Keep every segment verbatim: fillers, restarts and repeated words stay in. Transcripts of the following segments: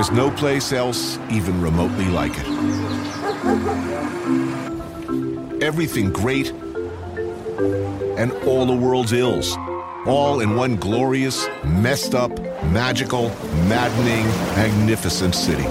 There's no place else even remotely like it. Everything great and all the world's ills, all in one glorious, messed up, magical, maddening, magnificent city.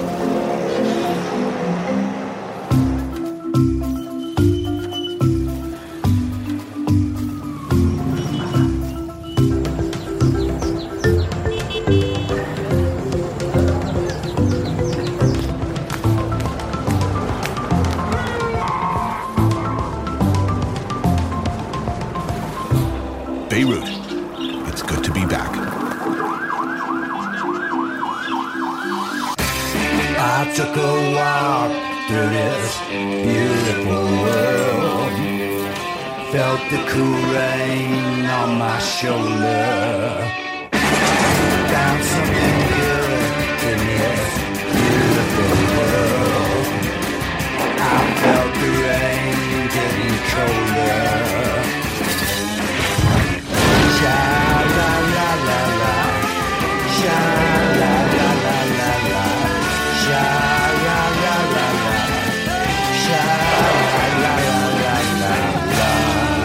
Beirut. It's good to be back. I took a walk through this beautiful world. Felt the cool rain on my shoulder. Found something good in this beautiful world. I felt the rain getting colder. Sha la la la la, sha la la la la la, sha la la la la, sha la la la la la.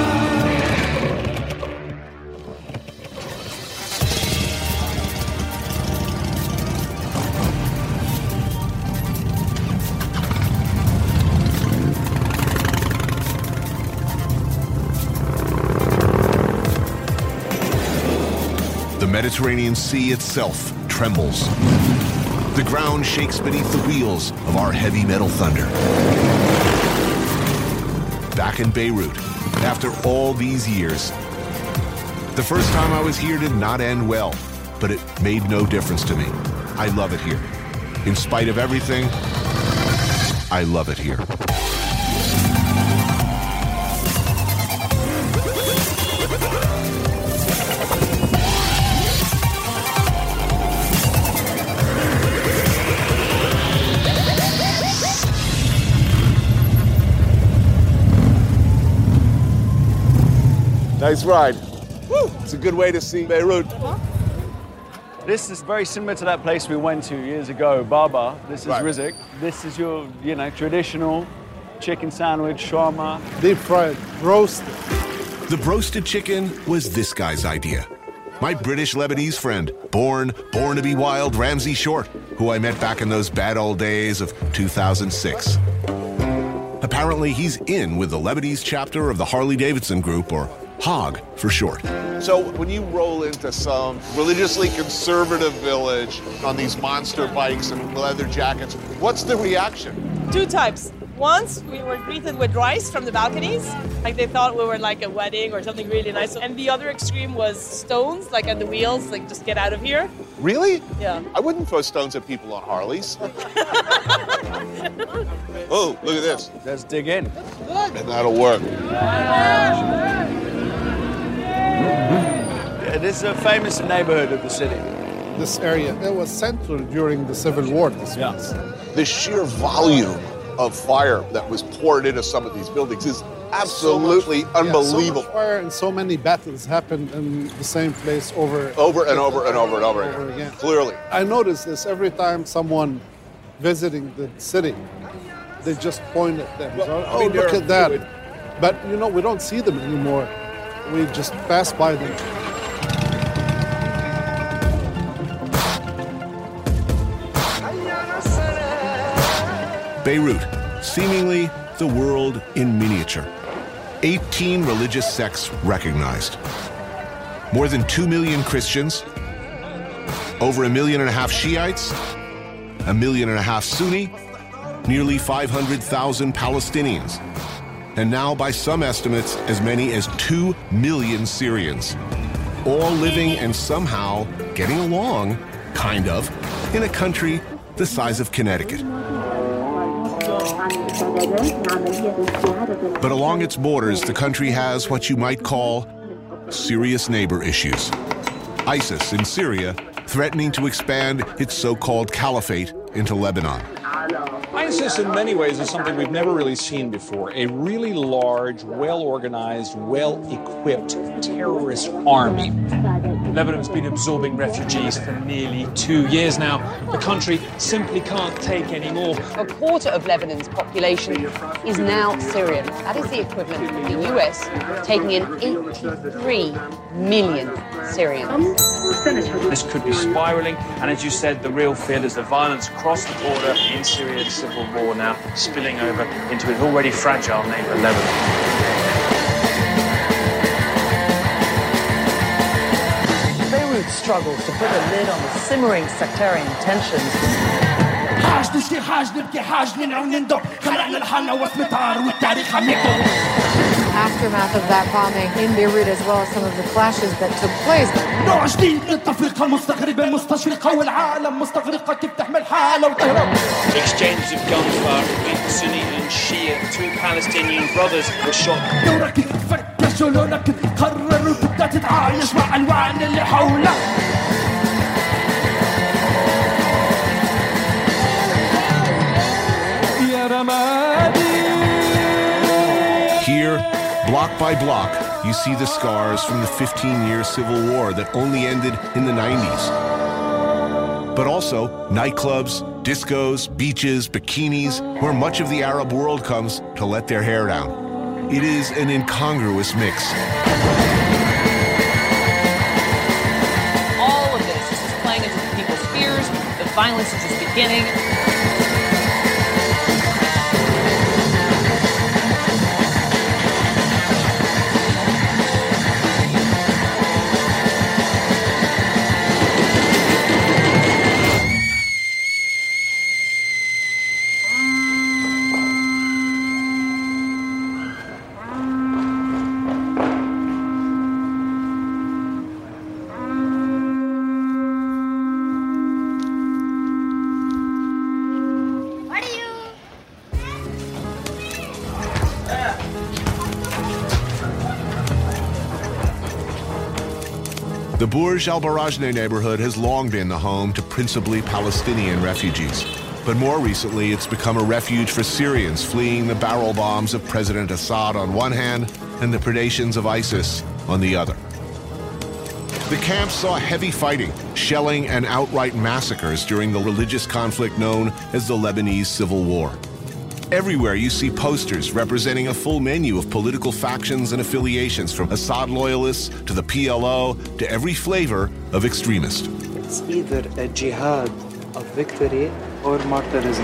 The Mediterranean Sea itself trembles. The ground shakes beneath the wheels of our heavy metal thunder. Back in Beirut, after all these years. The first time I was here did not end well, but it made no difference to me. I love it here. In spite of everything, I love it here. Nice ride. Woo! It's a good way to see Beirut. This is very similar to that place we went to years ago, Baba. This is Right. Rizik. This is your, you know, traditional chicken sandwich, shawarma. Deep fried, roasted. The broasted chicken was this guy's idea. My British Lebanese friend, born, born to be wild, Ramsey Short, who I met back in those bad old days of two thousand six. Apparently, he's in with the Lebanese chapter of the Harley-Davidson Group, or HOG for short. So when you roll into some religiously conservative village on these monster bikes and leather jackets, what's the reaction? Two types. Once we were greeted with rice from the balconies, like they thought we were like a wedding or something really nice. And the other extreme was stones, like at the wheels, like just get out of here. Really? Yeah. I wouldn't throw stones at people on Harleys. Oh, look at this. Let's dig in. And that'll work. Yeah, this is a famous neighborhood of the city. This area, it was central during the Civil War, this Yeah. place. The sheer volume of fire that was poured into some of these buildings is absolutely So much- yeah, unbelievable. so much fire and so many battles happened in the same place over, Over and over and over and over again. over again. Clearly. I notice this every time someone visiting the city, they just point at them. Well, oh, I mean, look they're- at that. But, you know, we don't see them anymore. We just pass by them. Beirut, seemingly the world in miniature. eighteen religious sects recognized. More than two million Christians, over a million and a half Shiites, a million and a half Sunni, nearly five hundred thousand Palestinians, and now, by some estimates, as many as two million Syrians, all living and somehow getting along, kind of, in a country the size of Connecticut. But along its borders, the country has what you might call serious neighbor issues. ISIS in Syria threatening to expand its so-called caliphate into Lebanon. ISIS, in many ways, is something we've never really seen before. A really large, well-organized, well-equipped terrorist army. Lebanon's been absorbing refugees for nearly two years now. The country simply can't take any more. A quarter of Lebanon's population is now Syrian. That is the equivalent of the U S taking in eighty-three million Syrians. This could be spiralling, and as you said, the real fear is the violence across the border in Syria, the civil war now spilling over into its already fragile neighbour, Lebanon. Beirut struggles to put a lid on the simmering sectarian tensions. Aftermath of that bombing in Beirut, as well as some of the clashes that took place. Exchanges of gunfire between Sunni and Shia. Two Palestinian brothers were shot. Here, block by block, you see the scars from the fifteen-year civil war that only ended in the nineties. But also nightclubs, discos, beaches, bikinis, where much of the Arab world comes to let their hair down. It is an incongruous mix. All of this is just playing into people's fears. The violence is just beginning. The Burj Al Barajneh neighborhood has long been the home to principally Palestinian refugees. But more recently, it's become a refuge for Syrians fleeing the barrel bombs of President Assad on one hand and the predations of ISIS on the other. The camp saw heavy fighting, shelling, and outright massacres during the religious conflict known as the Lebanese Civil War. Everywhere you see posters representing a full menu of political factions and affiliations, from Assad loyalists to the P L O to every flavor of extremist. It's either a jihad of victory or martyrism.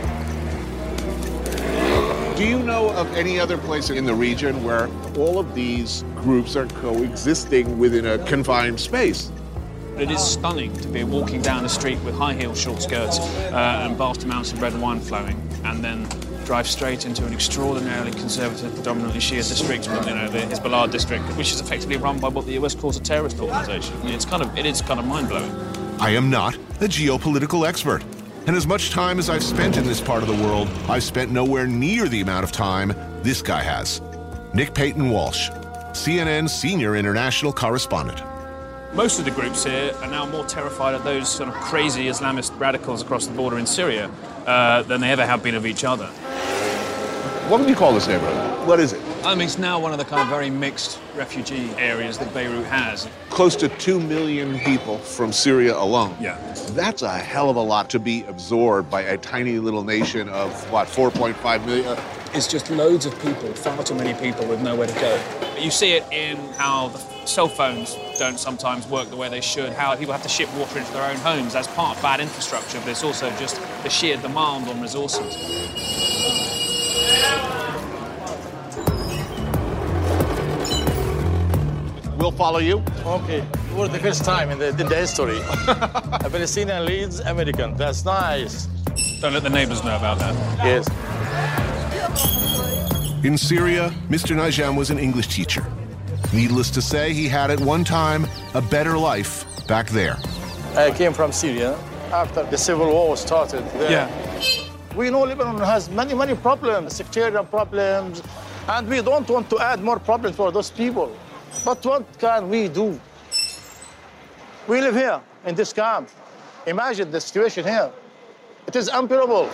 Do you know of any other place in the region where all of these groups are coexisting within a confined space? It is stunning to be walking down the street with high-heeled short skirts uh, and vast amounts of red wine flowing, and then drive straight into an extraordinarily conservative, predominantly Shia district, you know, the Hezbollah district, which is effectively run by what the U S calls a terrorist organization. I mean, it's kind of, it is kind of mind-blowing. I am not a geopolitical expert, and as much time as I've spent in this part of the world, I've spent nowhere near the amount of time this guy has. Nick Payton Walsh, C N N senior international correspondent. Most of the groups here are now more terrified of those sort of crazy Islamist radicals across the border in Syria uh, than they ever have been of each other. What would you call this neighborhood? What is it? I mean, it's now one of the kind of very mixed refugee areas that Beirut has. Close to two million people from Syria alone. Yeah. That's a hell of a lot to be absorbed by a tiny little nation of, what, four point five million? It's just loads of people, far too many people with nowhere to go. You see it in how the cell phones don't sometimes work the way they should, how people have to ship water into their own homes. That's part of bad infrastructure, but it's also just the sheer demand on resources. We'll follow you. Okay. For the first time in the, in the history. A Palestinian leads American. That's nice. Don't let the neighbors know about that. Yes. In Syria, Mister Najam was an English teacher. Needless to say, he had at one time a better life back there. I came from Syria after the civil war started there. Yeah. We know Lebanon has many, many problems, sectarian problems, and we don't want to add more problems for those people. But what can we do? We live here in this camp. Imagine the situation here. It is unbearable.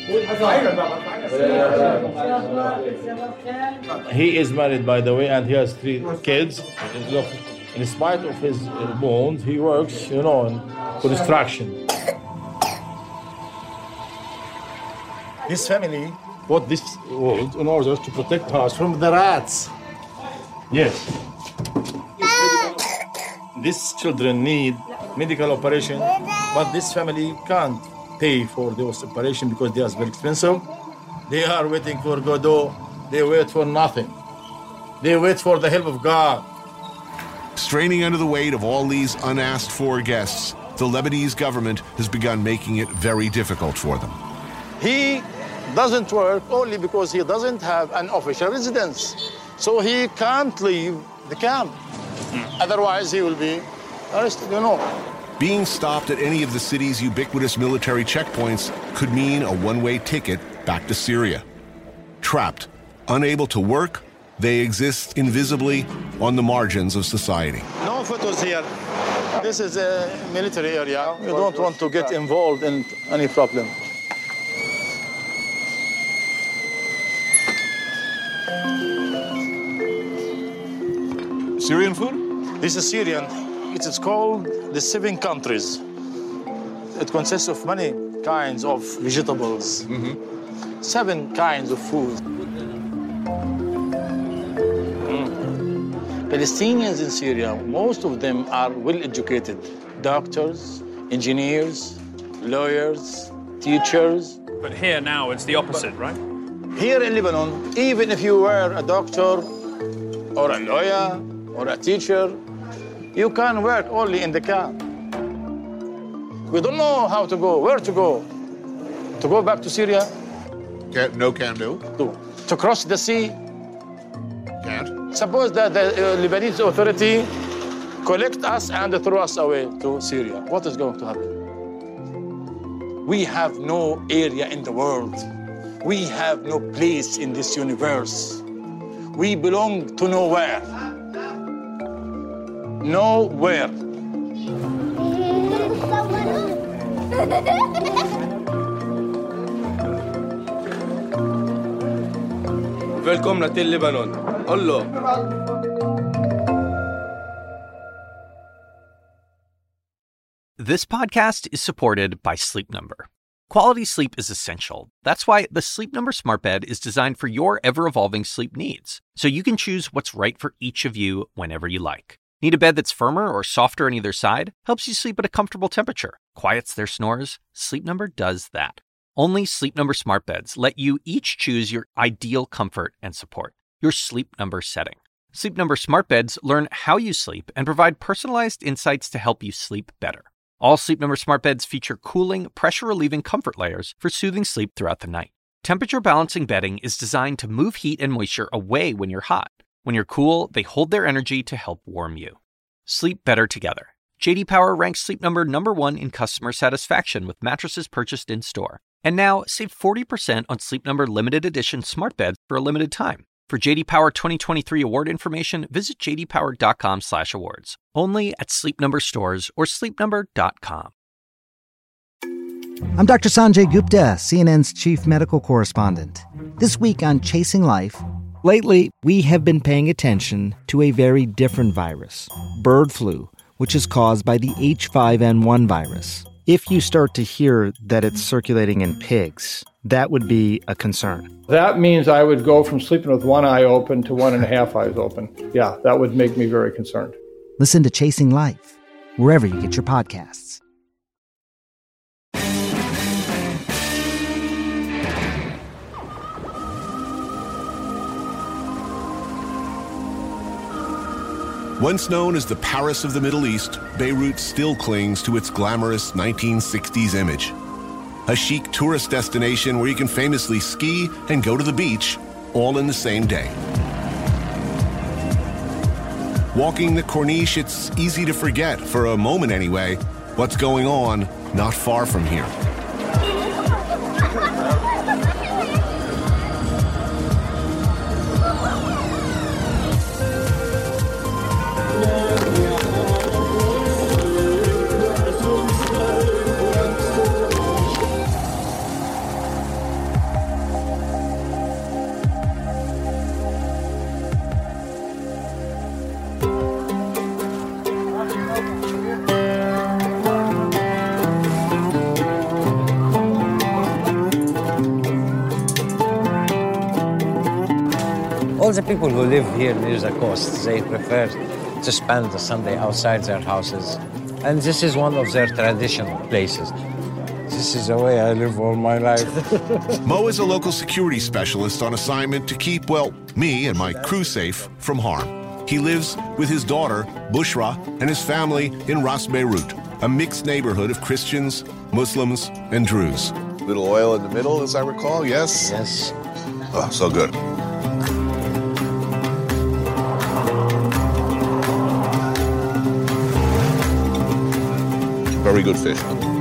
He is married, by the way, and he has three kids. Look, in spite of his wounds, he works, you know, in construction. His family bought this wood in order to protect us from the rats. Yes. These children need medical operation, but this family can't pay for those operations because they are very expensive. They are waiting for Godot. They wait for nothing. They wait for the help of God. Straining under the weight of all these unasked for guests, the Lebanese government has begun making it very difficult for them. He doesn't work only because he doesn't have an official residence. So he can't leave the camp. Otherwise, he will be arrested, you know. Being stopped at any of the city's ubiquitous military checkpoints could mean a one-way ticket back to Syria. Trapped, unable to work, they exist invisibly on the margins of society. No photos here. This is a military area. You don't want to get involved in any problem. Syrian food? This is Syrian. It is called the Seven Countries. It consists of many kinds of vegetables, mm-hmm. seven kinds of food. Mm. Palestinians in Syria, most of them are well-educated. Doctors, engineers, lawyers, teachers. But here now it's the opposite, right? Here in Lebanon, even if you were a doctor or a lawyer or a teacher, you can work only in the camp. We don't know how to go, where to go. To go back to Syria? Can't, no can do. To, to cross the sea? Can't. Suppose that the uh, Lebanese authority collect us and throw us away to Syria. What is going to happen? We have no area in the world. We have no place in this universe. We belong to nowhere. Nowhere. Välkomna till Libanon. Allah. This podcast is supported by Sleep Number. Quality sleep is essential. That's why the Sleep Number Smart Bed is designed for your ever-evolving sleep needs, so you can choose what's right for each of you whenever you like. Need a bed that's firmer or softer on either side? Helps you sleep at a comfortable temperature. Quiets their snores? Sleep Number does that. Only Sleep Number Smart Beds let you each choose your ideal comfort and support, your Sleep Number setting. Sleep Number Smart Beds learn how you sleep and provide personalized insights to help you sleep better. All Sleep Number Smart Beds feature cooling, pressure-relieving comfort layers for soothing sleep throughout the night. Temperature-balancing bedding is designed to move heat and moisture away when you're hot. When you're cool, they hold their energy to help warm you. Sleep better together. J D Power ranks Sleep Number number one in customer satisfaction with mattresses purchased in-store. And now, save forty percent on Sleep Number limited edition smart beds for a limited time. For J D Power twenty twenty-three award information, visit j d power dot com slash awards. Only at Sleep Number stores or sleep number dot com. I'm Doctor Sanjay Gupta, C N N's chief medical correspondent. This week on Chasing Life, lately we have been paying attention to a very different virus, bird flu, which is caused by the H five N one virus. If you start to hear that it's circulating in pigs, that would be a concern. That means I would go from sleeping with one eye open to one and a half eyes open. Yeah, that would make me very concerned. Listen to Chasing Life, wherever you get your podcasts. Once known as the Paris of the Middle East, Beirut still clings to its glamorous nineteen sixties image. A chic tourist destination where you can famously ski and go to the beach, all in the same day. Walking the Corniche, it's easy to forget, for a moment anyway, what's going on not far from here. All the people who live here near the coast, they prefer to spend the Sunday outside their houses. And this is one of their traditional places. This is the way I live all my life. Mo is a local security specialist on assignment to keep, well, me and my crew safe from harm. He lives with his daughter, Bushra, and his family in Ras Beirut, a mixed neighborhood of Christians, Muslims, and Druze. Little oil in the middle, as I recall, yes? Yes. Oh, so good. Very good fish.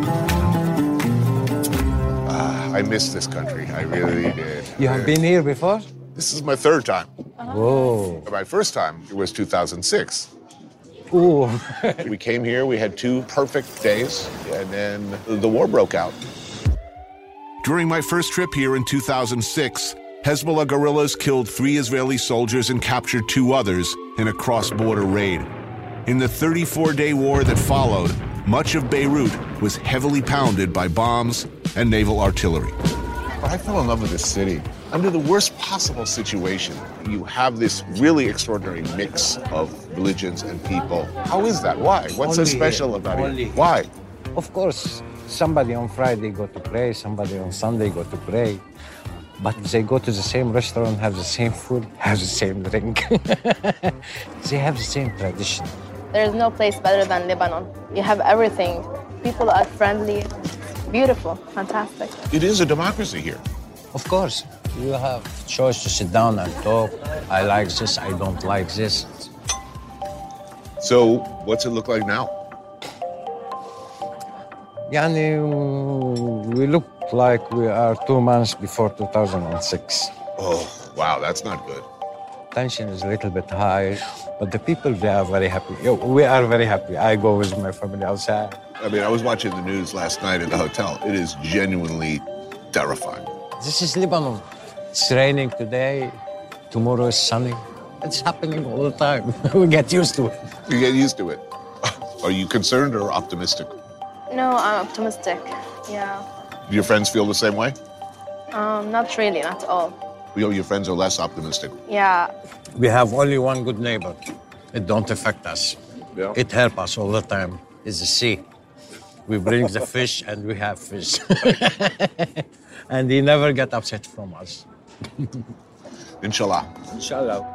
Ah, I miss this country. I really did. You have been here before? This is my third time. Whoa. My first time it was two thousand six. Ooh. We came here, we had two perfect days, and then the war broke out. During my first trip here in two thousand six, Hezbollah guerrillas killed three Israeli soldiers and captured two others in a cross-border raid. In the thirty-four day war that followed, much of Beirut was heavily pounded by bombs and naval artillery. I fell in love with this city. Under the worst possible situation, you have this really extraordinary mix of religions and people. How is that? Why? What's so special here. about Only it? Why? Of course, somebody on Friday go to pray, somebody on Sunday go to pray. But they go to the same restaurant, have the same food, have the same drink. They have the same tradition. There's no place better than Lebanon. You have everything. People are friendly, beautiful, fantastic. It is a democracy here. Of course. You have choice to sit down and talk. I like this, I don't like this. So, what's it look like now? Yani, we look like we are two months before two thousand six. Oh, wow, that's not good. Tension is a little bit high, but the people, they are very happy. Yo, we are very happy. I go with my family outside. I mean, I was watching the news last night at the hotel. It is genuinely terrifying. This is Lebanon. It's raining today, tomorrow is sunny. It's happening all the time. We get used to it. You get used to it. Are you concerned or optimistic? No, I'm optimistic, yeah. Do your friends feel the same way? Um, not really, not all. You know, your friends are less optimistic. Yeah. We have only one good neighbor. It don't affect us. Yeah. It helps us all the time. It's the sea. We bring the fish and we have fish. And he never get upset from us. Inshallah. Inshallah.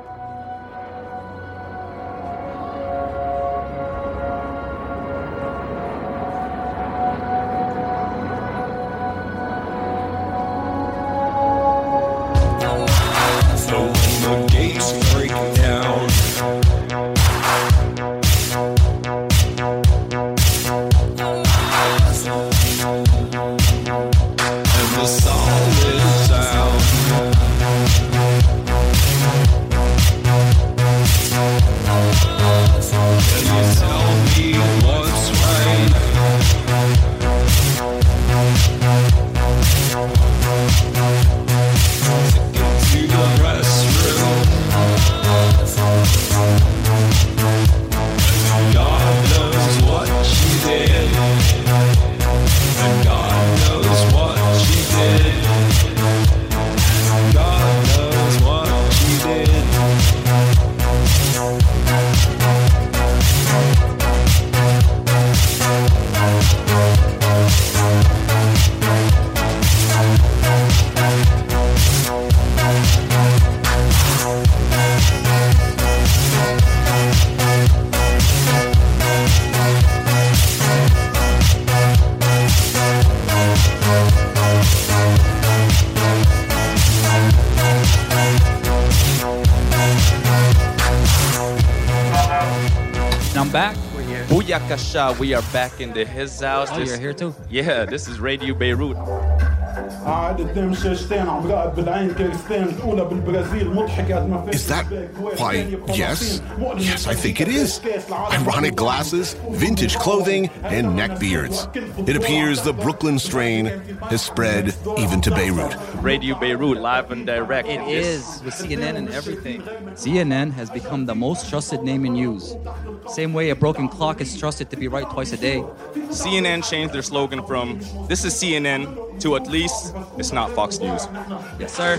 Booyakasha, we are back in the his house. Oh, this, you're here too? Yeah, this is Radio Beirut. Is that why, yes? Yes, I think it is. Ironic glasses, vintage clothing, and neck beards. It appears the Brooklyn strain has spread even to Beirut. Radio Beirut, live and direct. It is, with C N N and everything. C N N has become the most trusted name in news. Same way a broken clock is trusted to be right twice a day. C N N changed their slogan from, this is C N N, to at least, it's not Fox News. Yes, sir.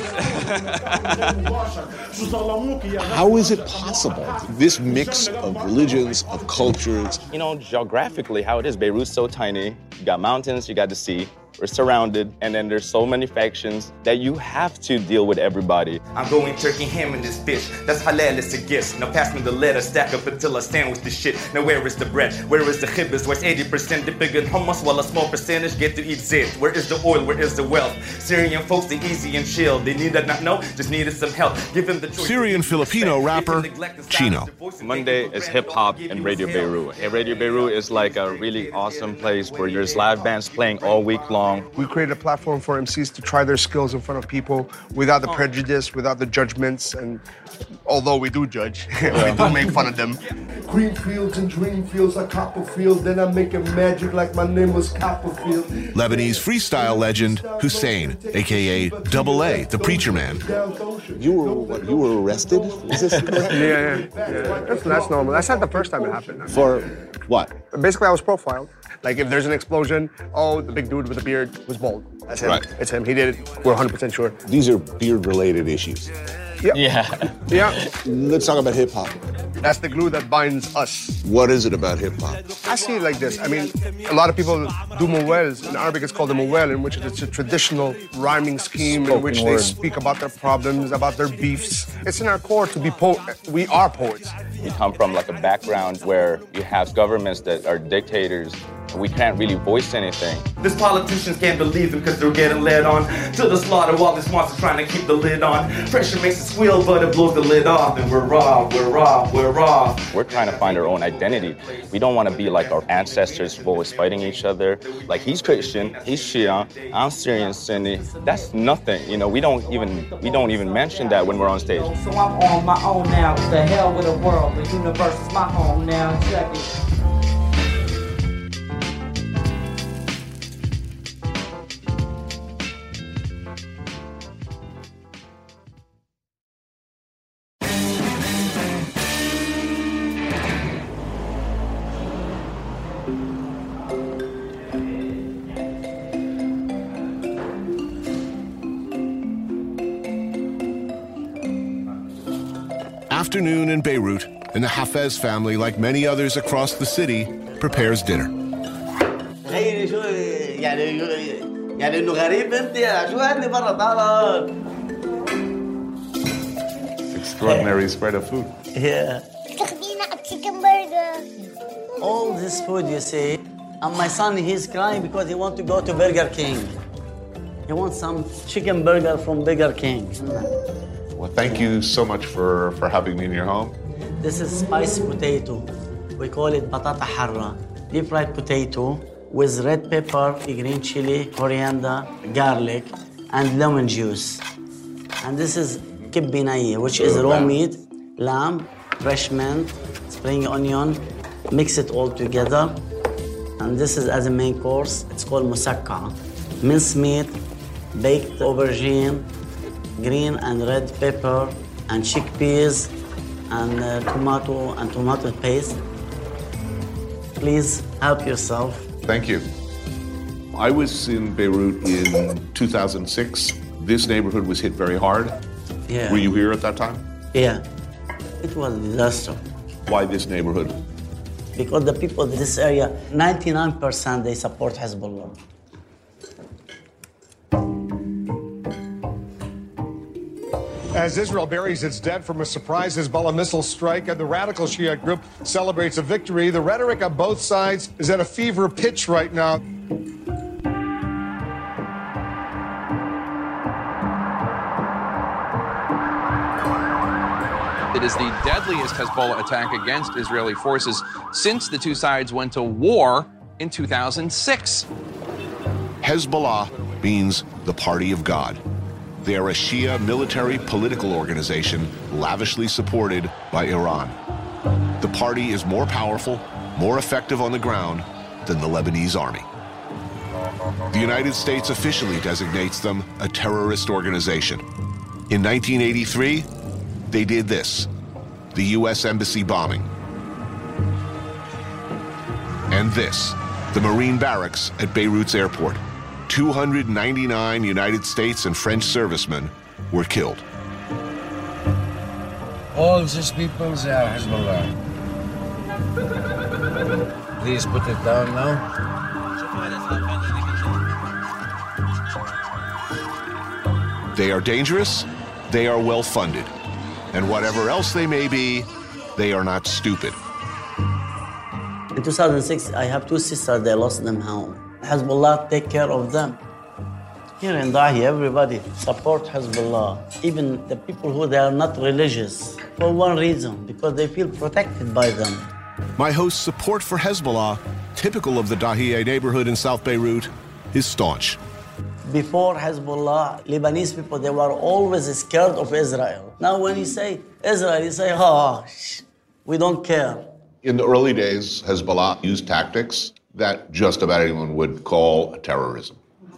How is it possible, this mix of religions, of cultures? You know, geographically, how it is, Beirut's so tiny. You got mountains, you got the sea. We're surrounded, and then there's so many factions that you have to deal with everybody. I'm going turkey ham in this bitch. That's halal, it's a gift. Now pass me the letter, stack up until I sandwich the shit. Now where is the bread? Where is the chibbas? Where's eighty percent dipping in hummus while a small percentage get to eat zit? Where is the oil? Where is the wealth? Syrian folks, they easy and chill. They need that not know, just needed some help. Give them the choice. Syrian Filipino rapper Chino. Monday is hip hop and Radio Beirut. And Radio Beirut is like a really awesome place where there's live bands playing all week long. We created a platform for M Cs to try their skills in front of people without the prejudice, without the judgments, and although we do judge, we do make fun of them. Green fields and dream fields like Copperfield, then I'm making magic like my name was Copperfield. Lebanese freestyle legend Hussein, a k a. Double A, the Preacher Man. You were what, you were arrested? Is this correct? Yeah, yeah, yeah. That's, that's normal. That's not the first time it happened. For what? Basically, I was profiled. Like, if there's an explosion, oh, the big dude with the beard was bald. That's him. Right. It's him. He did it. We're one hundred percent sure. These are beard-related issues. Yep. Yeah. Yeah. Let's talk about hip-hop. That's the glue that binds us. What is it about hip-hop? I see it like this. I mean, a lot of people do mawels. In Arabic, it's called a mawel, in which it's a traditional rhyming scheme Spoken in which word. they speak about their problems, about their beefs. It's in our core to be po- we are poets. We come from like a background where you have governments that are dictators. We can't really voice anything. These politicians can't believe them because they're getting led on to the slaughter while this monster's trying to keep the lid on. Pressure makes it squeal, but it blows the lid off. And we're raw, we're raw, we're raw. We're trying to find our own identity. We don't want to be like our ancestors who always fighting each other. Like, he's Christian, he's Shia, I'm Syrian Sunni. That's nothing, you know. We don't even we don't even mention that when we're on stage. So I'm on my own now. The hell with the world. The universe is my home now. Check it. Afternoon in Beirut, and the Hafez family, like many others across the city, prepares dinner. Extraordinary spread of food. Yeah. Chicken burger. All this food, you see. And my son, he's crying because he wants to go to Burger King. He wants some chicken burger from Burger King. Well, thank you so much for, for having me in your home. This is spiced potato. We call it batata harra. Deep fried potato with red pepper, green chili, coriander, garlic, and lemon juice. And this is kibbi naya, which is raw meat, lamb, fresh mint, spring onion. Mix it all together. And this is as a main course. It's called musakka. Minced meat, baked aubergine, green and red pepper, and chickpeas, and uh, tomato and tomato paste. Please help yourself. Thank you. I was in Beirut in two thousand six. This neighborhood was hit very hard. Yeah. Were you here at that time? Yeah. It was a disaster. Why this neighborhood? Because the people in this area, ninety-nine percent they support Hezbollah. As Israel buries its dead from a surprise Hezbollah missile strike and the radical Shia group celebrates a victory, the rhetoric on both sides is at a fever pitch right now. It is the deadliest Hezbollah attack against Israeli forces since the two sides went to war in two thousand six. Hezbollah means the Party of God. They are a Shia military political organization lavishly supported by Iran. The party is more powerful, more effective on the ground than the Lebanese army. The United States officially designates them a terrorist organization. In nineteen eighty-three, they did this, the U S Embassy bombing. And this, the Marine barracks at Beirut's airport. two hundred ninety-nine United States and French servicemen were killed. All these people, they are Hezbollah. Please put it down now. They are dangerous, they are well-funded, and whatever else they may be, they are not stupid. In two thousand six, I have two sisters, they lost them home. Hezbollah take care of them. Here in Dahi, everybody support Hezbollah, even the people who they are not religious, for one reason, because they feel protected by them. My host's support for Hezbollah, typical of the Dahiya neighborhood in South Beirut, is staunch. Before Hezbollah, Lebanese people, they were always scared of Israel. Now when you say Israel, you say, oh, we don't care. In the early days, Hezbollah used tactics that just about anyone would call terrorism.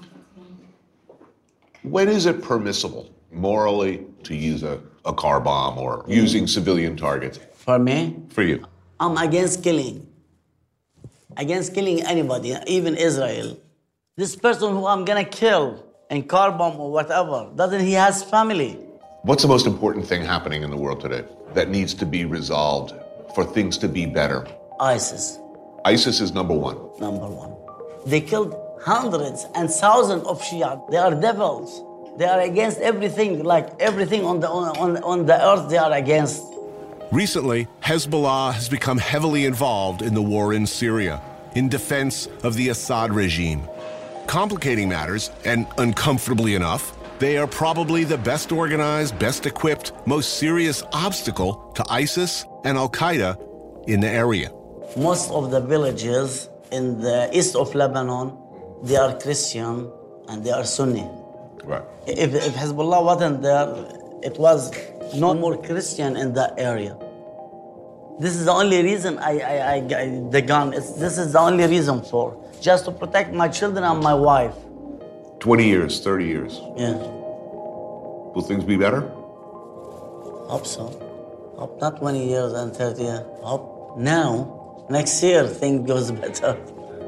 When is it permissible, morally, to use a, a car bomb or using civilian targets? For me? For you? I'm against killing. Against killing anybody, even Israel. This person who I'm gonna kill in car bomb or whatever, doesn't he has family? What's the most important thing happening in the world today that needs to be resolved for things to be better? ISIS. ISIS is number one. Number one. They killed hundreds and thousands of Shia. They are devils. They are against everything, like everything on the, on, on the earth they are against. Recently, Hezbollah has become heavily involved in the war in Syria, in defense of the Assad regime. Complicating matters, and uncomfortably enough, they are probably the best organized, best equipped, most serious obstacle to ISIS and Al-Qaeda in the area. Most of the villages in the east of Lebanon, they are Christian and they are Sunni. Right. If, if Hezbollah wasn't there, it was no more Christian in that area. This is the only reason I, I, I got the gun. It's, this is the only reason for, just to protect my children and my wife. twenty years, thirty years. Yeah. Will things be better? Hope so. Hope not twenty years and thirty years. Hope now, next year, things goes better.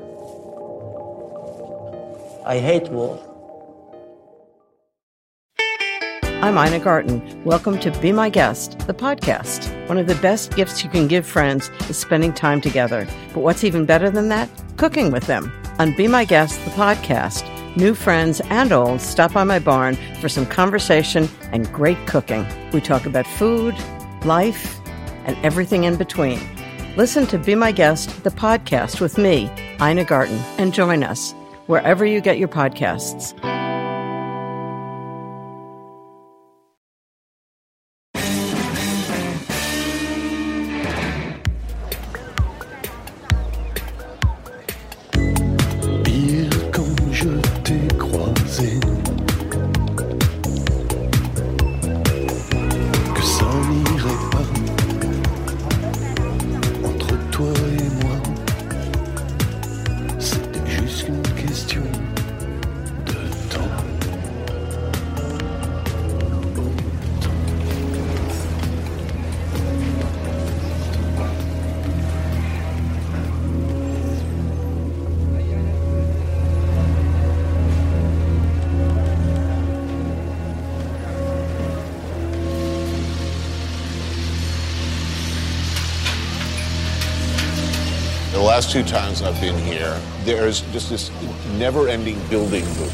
I hate war. I'm Ina Garten. Welcome to Be My Guest, the podcast. One of the best gifts you can give friends is spending time together. But what's even better than that? Cooking with them. On Be My Guest, the podcast, new friends and old stop by my barn for some conversation and great cooking. We talk about food, life, and everything in between. Listen to Be My Guest, the podcast with me, Ina Garten, and join us wherever you get your podcasts. The last two times I've been here, there's just this never-ending building boom.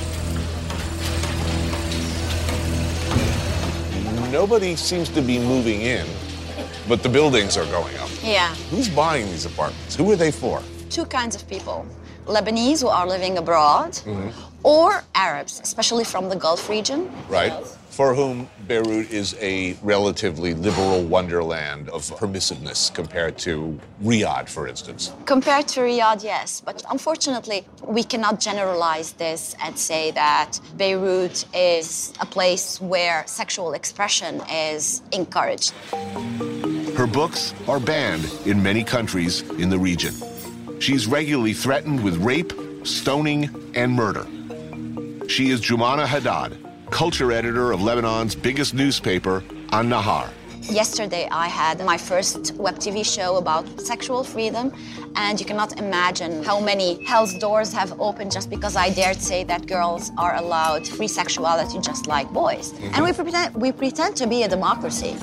Nobody seems to be moving in, but the buildings are going up. Yeah. Who's buying these apartments? Who are they for? Two kinds of people. Lebanese who are living abroad, Mm-hmm. or Arabs, especially from the Gulf region. Right? For whom Beirut is a relatively liberal wonderland of permissiveness compared to Riyadh, for instance. Compared to Riyadh, yes. But unfortunately, we cannot generalize this and say that Beirut is a place where sexual expression is encouraged. Her books are banned in many countries in the region. She's regularly threatened with rape, stoning, and murder. She is Jumana Haddad, culture editor of Lebanon's biggest newspaper, An-Nahar. Yesterday, I had my first web T V show about sexual freedom, and you cannot imagine how many hell's doors have opened just because I dared say that girls are allowed free sexuality just like boys. Mm-hmm. And we pretend, we pretend to be a democracy.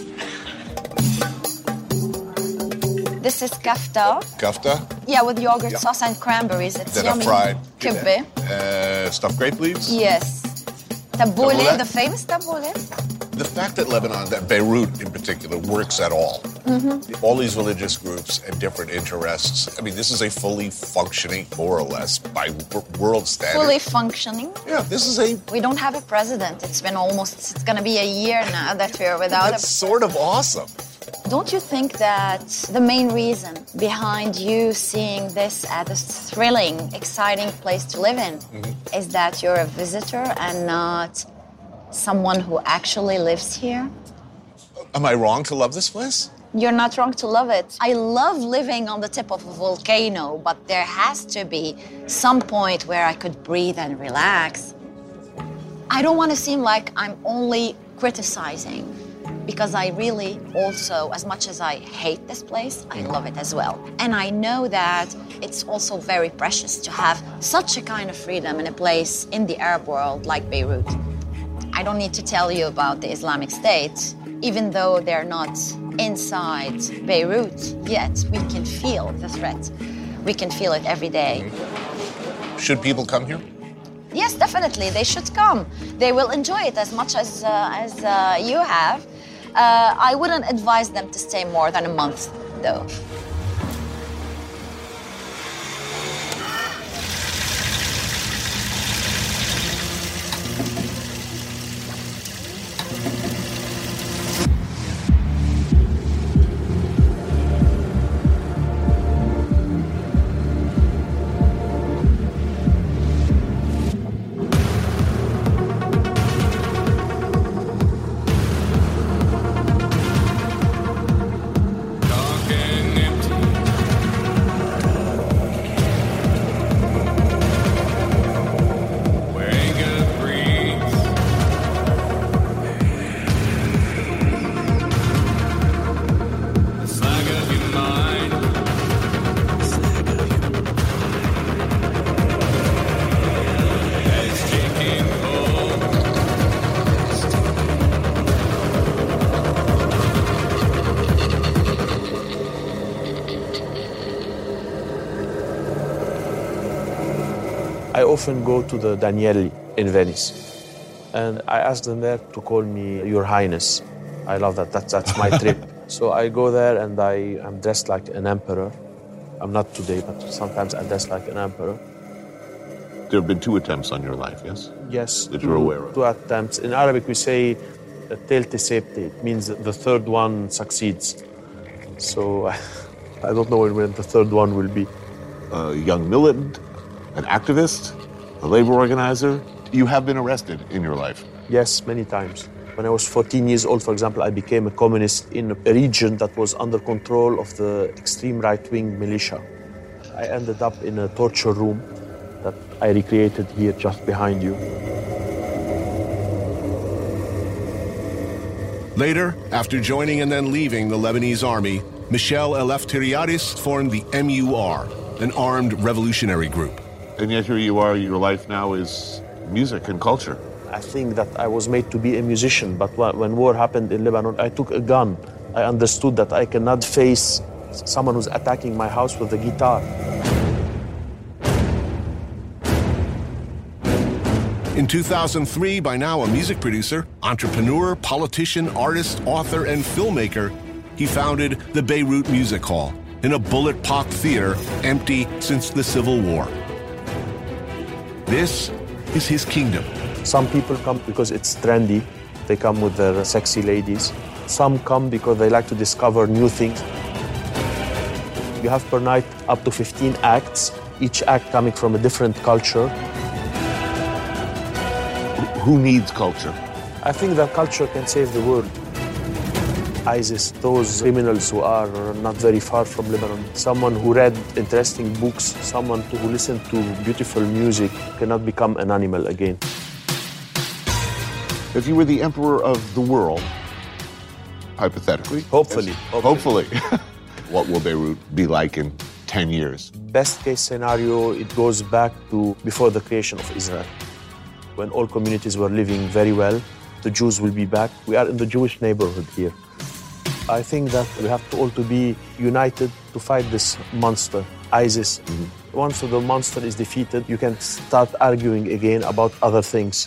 This is kafta. Kafta? Yeah, with yogurt Yeah. sauce and cranberries. It's Then yummy. a fried Kibbe. uh, stuffed grape leaves? Yes. Tabbouleh, Tabbouleh? the famous tabbouleh. The fact that Lebanon, that Beirut in particular, works at all, Mm-hmm. all these religious groups and different interests, I mean, this is a fully functioning, more or less, by w- world standards. Fully functioning. Yeah, this is a... We don't have a president. It's been almost, it's going to be a year now that we're without That's a... sort of awesome. Don't you think that the main reason behind you seeing this as a thrilling, exciting place to live in Mm-hmm. is that you're a visitor and not someone who actually lives here? Am I wrong to love this place? You're not wrong to love it. I love living on the tip of a volcano, but there has to be some point where I could breathe and relax. I don't want to seem like I'm only criticizing, because I really also, as much as I hate this place, I love it as well. And I know that it's also very precious to have such a kind of freedom in a place in the Arab world like Beirut. I don't need to tell you about the Islamic State. Even though they're not inside Beirut yet, we can feel the threat. We can feel it every day. Should people come here? Yes, definitely, they should come. They will enjoy it as much as, uh, as uh, you have. Uh, I wouldn't advise them to stay more than a month, though. I often go to the Danieli in Venice, and I ask them there to call me Your Highness. I love that. That's, that's my trip. So I go there and I am dressed like an emperor. I'm not today, but sometimes I dress like an emperor. There have been two attempts on your life, yes? Yes. That two, you're aware of. Two attempts. In Arabic, we say telte septe. It means that the third one succeeds. So I don't know when the third one will be. A young militant, an activist, a labor organizer. You have been arrested in your life. Yes, many times. When I was fourteen years old, for example, I became a communist in a region that was under control of the extreme right-wing militia. I ended up in a torture room that I recreated here just behind you. Later, after joining and then leaving the Lebanese army, Michel Eleftiriadis formed the M U R, an armed revolutionary group. And yet here you are, your life now is music and culture. I think that I was made to be a musician, but when war happened in Lebanon, I took a gun. I understood that I cannot face someone who's attacking my house with a guitar. In two thousand three, by now a music producer, entrepreneur, politician, artist, author, and filmmaker, he founded the Beirut Music Hall, in a bullet-pocked theater empty since the Civil War. This is his kingdom. Some people come because it's trendy. They come with their sexy ladies. Some come because they like to discover new things. You have per night up to fifteen acts, each act coming from a different culture. Who needs culture? I think that culture can save the world. ISIS, those criminals who are not very far from Lebanon, someone who read interesting books, someone who listened to beautiful music cannot become an animal again. If you were the emperor of the world, hypothetically. Hopefully. Yes. Hopefully. What will Beirut be like in ten years? Best case scenario, it goes back to before the creation of Israel, when all communities were living very well. The Jews will be back. We are in the Jewish neighborhood here. I think that we have to all to be united to fight this monster, ISIS. Mm-hmm. Once the monster is defeated, you can start arguing again about other things.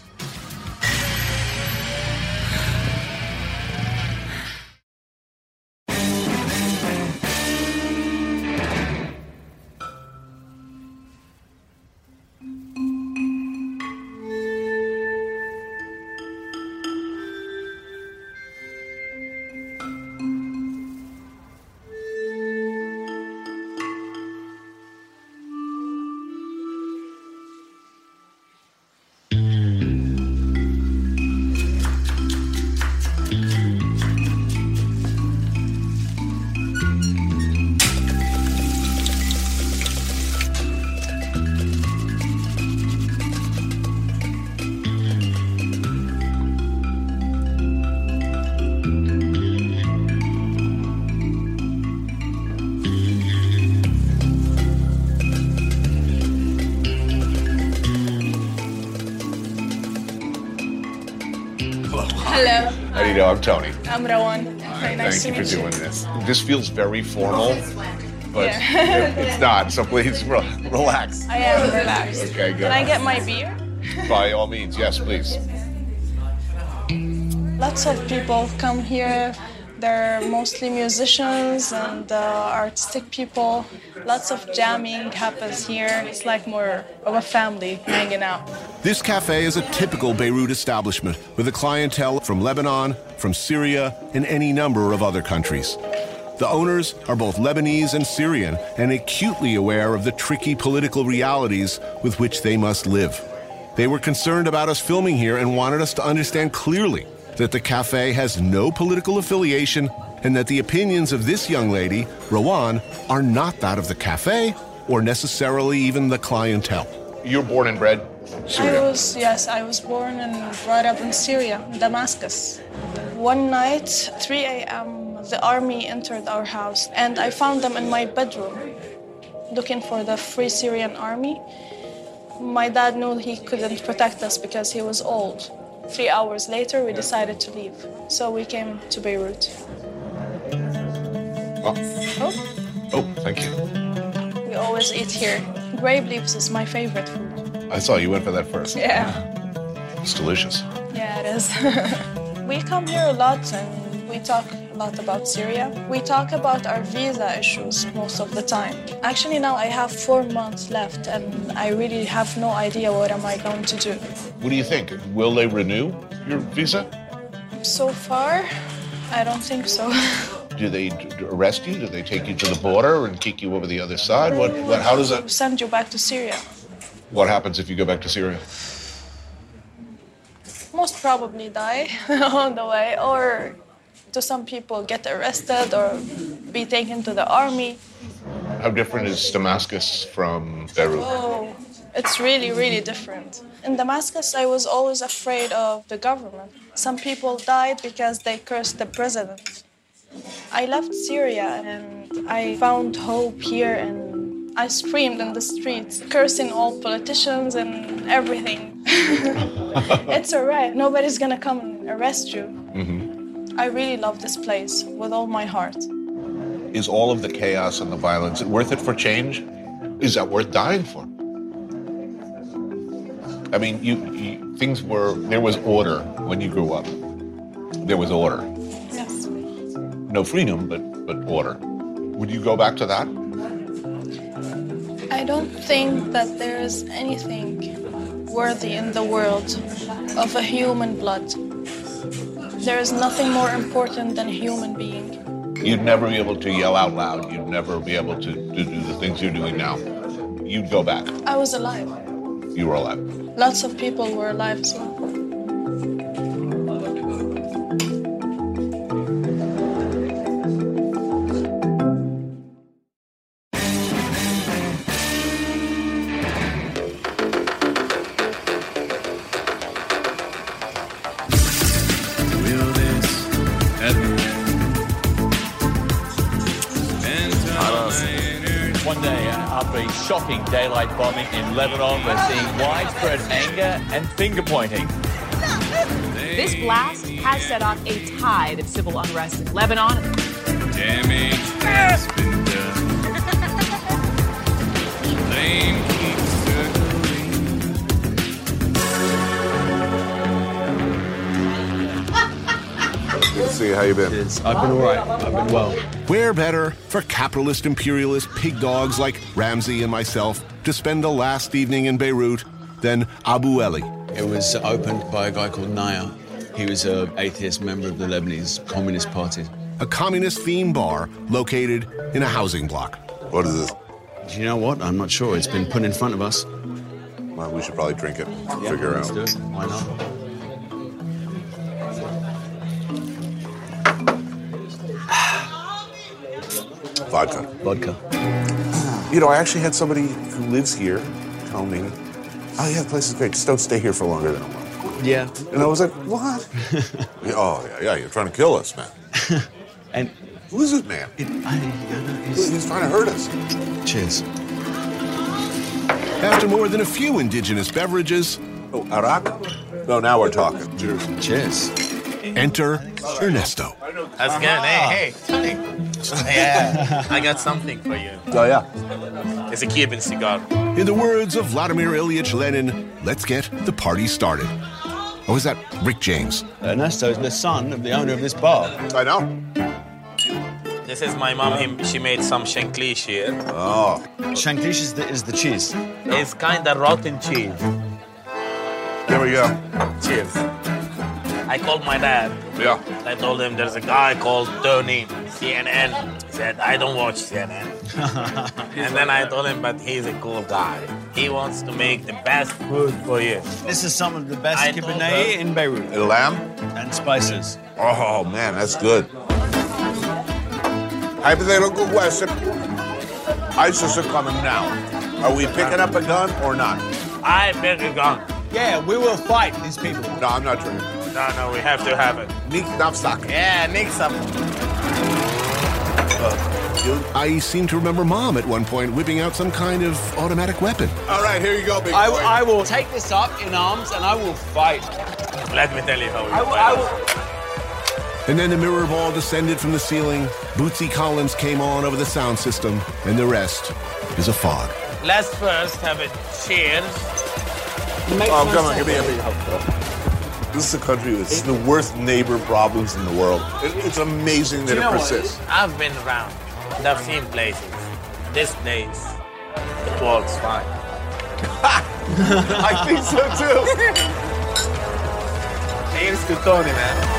Hello. How do you know? I'm Tony. I'm Rawan. Very nice Thank to you for meet doing this. This feels very formal, but Yeah. it's not. So please re- relax. I am relaxed. Okay, good. Can I get my beer? By all means, yes, please. Lots of people come here. They're mostly musicians and uh, artistic people. Lots of jamming happens here. It's like more of a family hanging out. This cafe is a typical Beirut establishment with a clientele from Lebanon, from Syria, and any number of other countries. The owners are both Lebanese and Syrian and acutely aware of the tricky political realities with which they must live. They were concerned about us filming here and wanted us to understand clearly that the cafe has no political affiliation and that the opinions of this young lady, Rawan, are not that of the cafe or necessarily even the clientele. You're born and bred Syria? I was, yes, I was born and brought up in Syria, in Damascus. One night, three a.m., the army entered our house and I found them in my bedroom looking for the Free Syrian Army. My dad knew he couldn't protect us because he was old. Three hours later, we decided to leave. So we came to Beirut. Oh, Oh, oh thank you. we always eat here. Grape leaves is my favorite food. I saw you went for that first. Yeah, It's delicious. yeah, it is. We come here a lot and we talk a lot about Syria. We talk about our visa issues most of the time. Actually, now I have four months left and I really have no idea what am I going to do. What do you think? Will they renew your visa? So far, I don't think so. Do they d- d- arrest you? Do they take you to the border and kick you over the other side? What? what how does that? Send you back to Syria. What happens if you go back to Syria? Most probably die on the way, or to some people get arrested or be taken to the army. How different is Damascus from Beirut? Oh, it's really, really different. In Damascus, I was always afraid of the government. Some people died because they cursed the president. I left Syria and I found hope here and I screamed in the streets, cursing all politicians and everything. It's all right. Nobody's gonna come and arrest you. Mm-hmm. I really love this place with all my heart. Is all of the chaos and the violence worth it for change? Is that worth dying for? I mean, you, you things were there was order when you grew up. There was order. Yes. No freedom, but but order. Would you go back to that? I don't think that there is anything worthy in the world of a human blood. There is nothing more important than a human being. You'd never be able to yell out loud. You'd never be able to, to do the things you're doing now. You'd go back. I was alive. You were alive. Lots of people were alive as well. Will this ever end? very shocking daylight bombing in Lebanon. We're seeing widespread anger and finger-pointing. This blast has set off a tide of civil unrest in Lebanon. Damage has been done. Flame keeps Good to see you. How you been? I've been all right. I've been well. Where better for capitalist imperialist pig dogs like Ramsey and myself to spend a last evening in Beirut than Abu Eli? It was opened by a guy called Naya. He was an atheist member of the Lebanese Communist Party. A communist-themed bar located in a housing block. What is this? Do you know what? I'm not sure. It's been put in front of us. Well, we should probably drink it. Yeah, figure let's out. do it. Why not? Vodka. Vodka. You know, I actually had somebody who lives here tell me, oh, yeah, the place is great. Just don't stay here for longer than a month. Yeah. And I was like, what? Oh, yeah, yeah, you're trying to kill us, man. And who is this man? It, I, he's, he's trying to hurt us. Cheers. After more than a few indigenous beverages... Oh, arak? No, now we're talking. Cheers. Cheers. Enter Ernesto. How's it going? Hey, hey. Yeah, I got something for you. Oh, yeah? It's a Cuban cigar. In the words of Vladimir Ilyich Lenin, let's get the party started. Or was that Rick James? Ernesto is the son of the owner of this bar. I know. This is my mom. He, she made some shanklish here. Oh. Shanklish is the, is the cheese. It's kind of rotten cheese. There we go. Cheers. I called my dad. Yeah. I told him there's a guy called Tony, C N N. He said, I don't watch C N N. And then I told him, but he's a cool guy. He wants to make the best food for you. This is some of the best I kibbeneh in Beirut. Lamb? And spices. Oh, man, that's good. Hypothetical question. ISIS are coming now. Are we picking up a gun or not? I pick a gun. Yeah, we will fight these people. No, I'm not drinking. No, no, we have to have it. Nick Knapsack. Yeah, Nick some. I seem to remember Mom at one point whipping out some kind of automatic weapon. All right, here you go, big boy. I, I will take this up in arms and I will fight. Let me tell you how we I will, fight. I will. And then the mirror ball descended from the ceiling, Bootsy Collins came on over the sound system, and the rest is a fog. Let's first have a cheers. Oh, come on, give me a big hug. This is a country that's the worst neighbor problems in the world. It, it's amazing that You it know persists. what? I've been around. And I've seen places. This place, it works fine. I think so too. Cheers to Tony, man.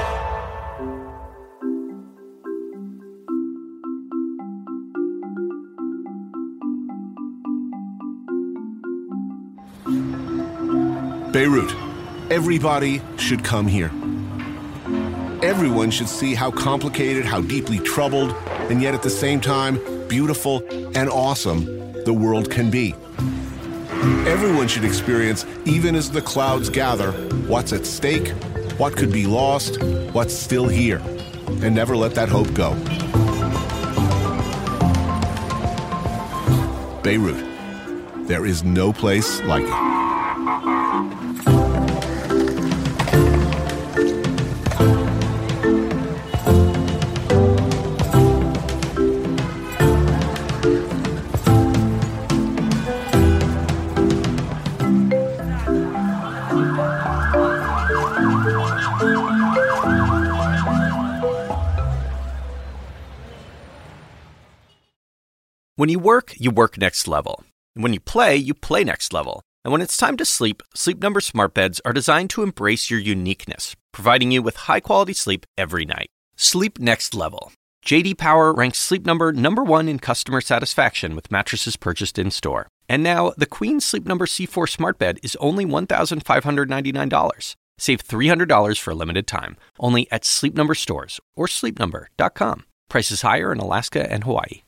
Beirut. Everybody should come here. Everyone should see how complicated, how deeply troubled, and yet at the same time, beautiful and awesome the world can be. Everyone should experience, even as the clouds gather, what's at stake, what could be lost, what's still here, and never let that hope go. Beirut. There is no place like it. When you work, you work next level. And when you play, you play next level. And when it's time to sleep, Sleep Number smart beds are designed to embrace your uniqueness, providing you with high-quality sleep every night. Sleep next level. J D Power ranks Sleep Number number one in customer satisfaction with mattresses purchased in-store. And now, the Queen Sleep Number C four smart bed is only one thousand five hundred ninety-nine dollars. Save three hundred dollars for a limited time, only at Sleep Number stores or sleep number dot com. Prices higher in Alaska and Hawaii.